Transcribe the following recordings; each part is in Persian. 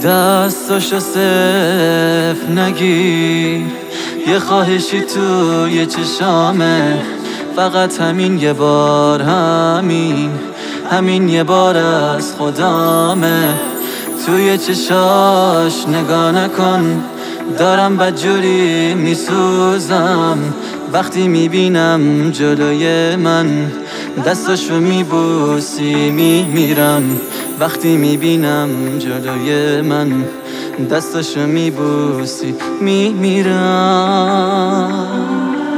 دستاشو صرف نگیر، یه خواهشی توی چشامه، فقط همین یه بار، همین یه بار از خدامه. توی چشاش نگاه نکن، دارم بدجوری میسوزم وقتی میبینم جلوی من دستاشو میبوسی میمیرم. وقتی میبینم جلوی من دستاشو میبوسی میمیرم.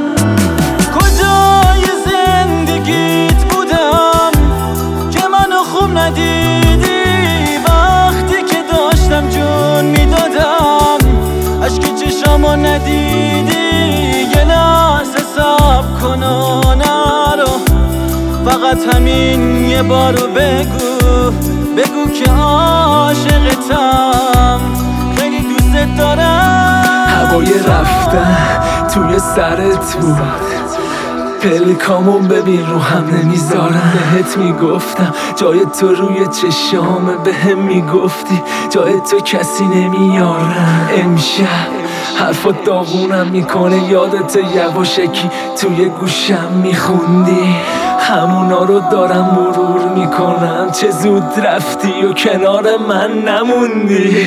کجای زندگیت بودم که منو خوب ندیدی؟ وقتی که داشتم جون میدادم اشک چشامو ندیدی؟ یه لحظه صبر کن و نرو، فقط همین یه بارو بگو که عاشقتم، خیلی دوست دارم. هوای رفتن توی سرت بود، پلکامون ببین رو هم نمیذارم. بهت میگفتم جای تو روی چشامه، بهم میگفتی جای تو کسی نمیارم. امشب حرفات داغونم میکنه، یادت یواشکی توی گوشم میخوندی، همونا رو دارم مرور میکنم. چه زود رفتی و کنار من نموندی،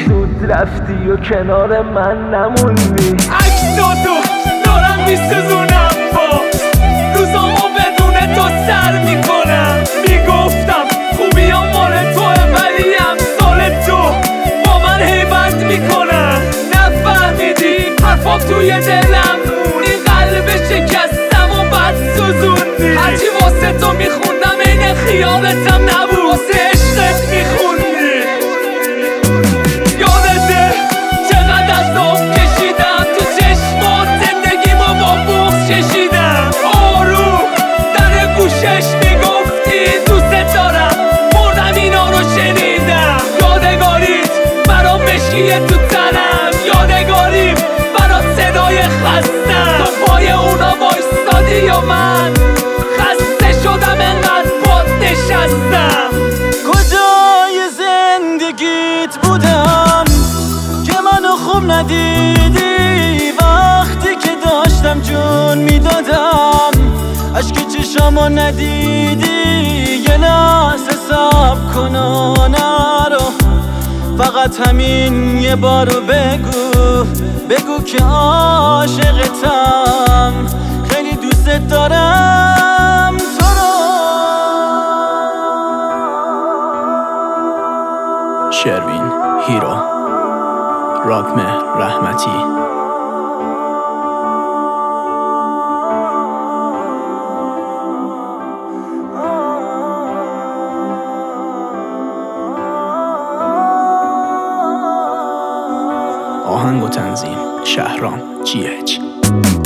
عکساتو دارم میسوزونم، با روزامو بدون تو سر میکنم. میگفتم خوبیام مال توه ولی امثال تو با من حیبت میکنم. نفهمیدی حرفام توی دلم مون، این قلب شکستم و بد سوزوندی. هرچی واسه تو میخوندم این خیالتم نبود، واسه عشقت میخوندی. یادته چقدر از آب کشیدم تو چشمات، زندگیمو با بغض چشیدم. آروم در گوشش میگفتی دوست دارم، مردم اینا رو شنیدم. یادگاریت برام مشکیه تو تنم، یادگاریم برات صدای خستم. تو پای اونا وایستادی یا من خسته شدم انقدر باد نشستم. کجای زندگیت بودم که منو خوب ندیدی؟ وقتی که داشتم جون میدادم اشک چشامو ندیدی؟ یه لحظه صبر کن و نرو، فقط همین یه بارو بگو که عاشقتم، خیلی دوست دارم تو رو. شروین هیرو، راکمهر رحمتی. آهنگ و تنظیم شهرام GH.